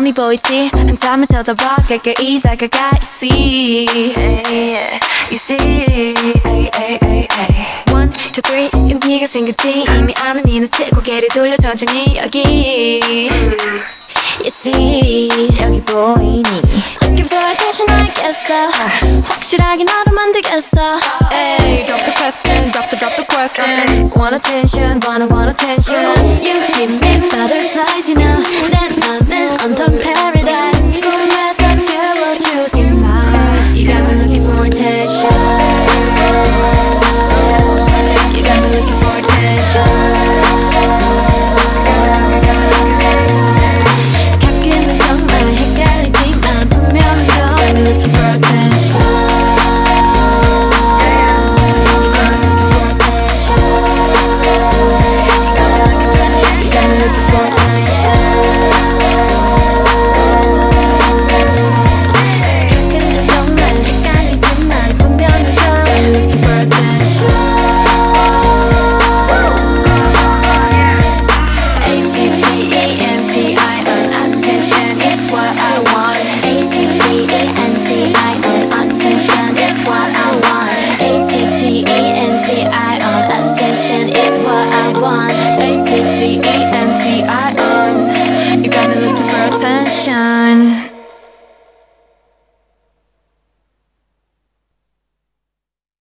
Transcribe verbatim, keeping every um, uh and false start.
마음이 보이지 한참을 쳐다봐 가까이 다가가 You see You see ay, ay, ay, ay. One, two, three 용기가 생겼지 이미 아는 이 눈치 고개를 돌려 천천히 여기 You see 여기 보이니 Looking for attention 알겠어 확실하게 너로 만들겠어 Ay, drop the question, drop the drop the question Want attention, wanna want attention You give me butterfly